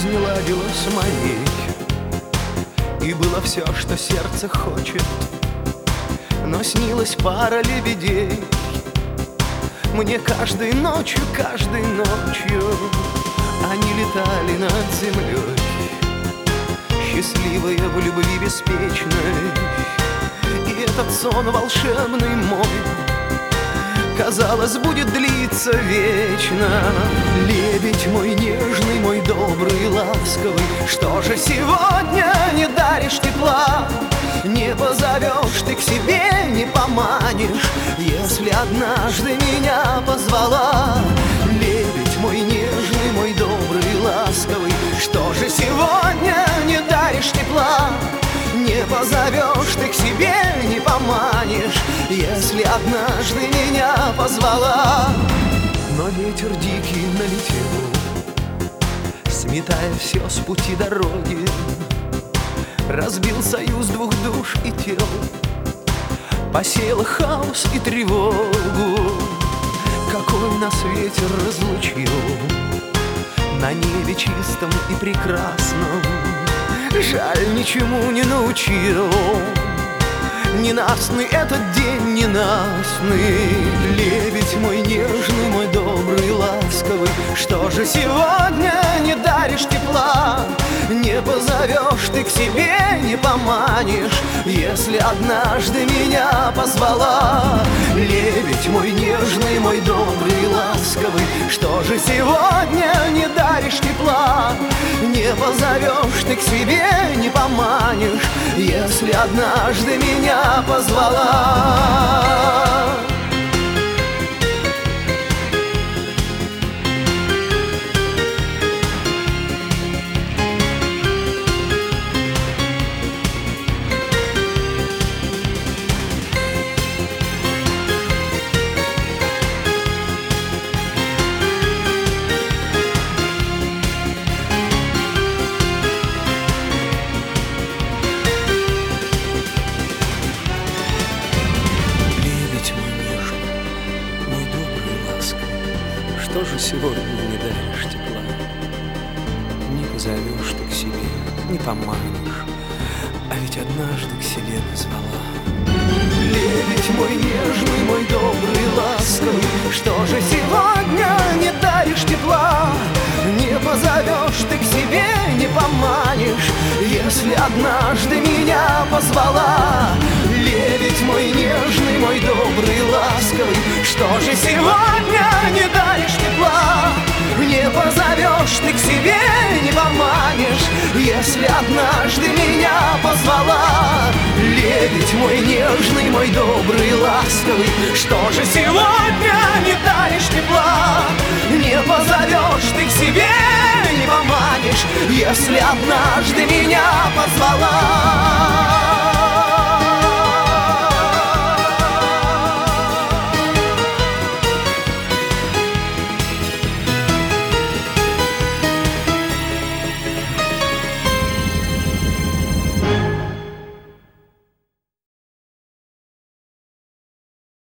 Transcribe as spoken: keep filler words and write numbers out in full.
жизнь ладила с моей, и было все, что сердце хочет, но снилась пара лебедей. Мне каждой ночью, каждой ночью они летали над землей, счастливые в любви беспечной. И этот сон волшебный мой, казалось, будет длиться вечно. Лебедь мой нежный, мой добрый, ласковый, что же сегодня не даришь тепла? Не позовешь ты к себе, не поманишь, если однажды меня позвала. Лебедь мой нежный, мой добрый, ласковый, что же сегодня не даришь тепла? Не позовешь ты к себе, не поманишь, если однажды меня позвала. Но ветер дикий налетел, сметая все с пути дороги, разбил союз двух душ и тел, посеял хаос и тревогу. Какой нас ветер разлучил на небе чистом и прекрасном, жаль, ничему не научил. Ненастный этот день, ненастный. Лебедь мой нежный, мой добрый, ласковый, что же сегодня не даришь тепла? Не позовешь ты к себе, не поманишь, если однажды меня позвала. Лебедь мой нежный, мой добрый, ласковый, что же сегодня не даришь тепла? Не позовешь ты к себе, не поманишь, если однажды меня позвала. Что же сегодня не даришь тепла? Не позовешь ты к себе, не поманишь, а ведь однажды к себе позвала. Лебедь мой нежный, мой добрый, ласковый, что же сегодня не даришь тепла? Не позовешь ты к себе, не поманишь, если однажды меня позвала. Лебедь мой нежный, мой добрый, ласковый, что же сегодня не даришь тепла? Не позовешь ты к себе, не поманишь, если однажды меня позвала. Лебедь мой нежный, мой добрый, ласковый, что же сегодня не даришь тепла? Не позовешь ты к себе, не поманишь, если однажды меня позвала.